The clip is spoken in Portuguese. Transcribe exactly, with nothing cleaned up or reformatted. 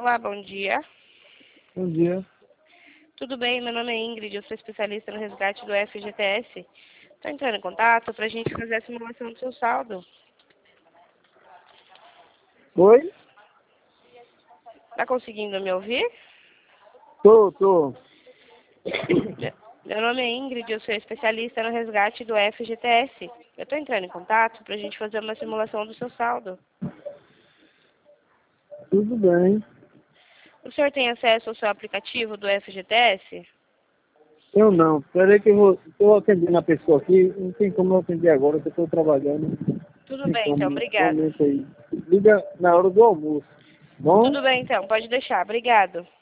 Olá, bom dia. Bom dia. Tudo bem? Meu nome é Ingrid, eu sou especialista no resgate do F G T S. Estou entrando em contato para a gente fazer a simulação do seu saldo. Oi? Está conseguindo me ouvir? Tô, tô. Meu nome é Ingrid, eu sou especialista no resgate do F G T S. Eu estou entrando em contato para a gente fazer uma simulação do seu saldo. Tudo bem. O senhor tem acesso ao seu aplicativo do F G T S? Eu não. Peraí que eu vou... Estou atendendo a pessoa aqui. Não tem como eu atender agora, que eu estou trabalhando. Tudo Tem bem, então, como. obrigado. Momento aí. Liga na hora do almoço. Bom? Tudo bem, então, pode deixar. Obrigado.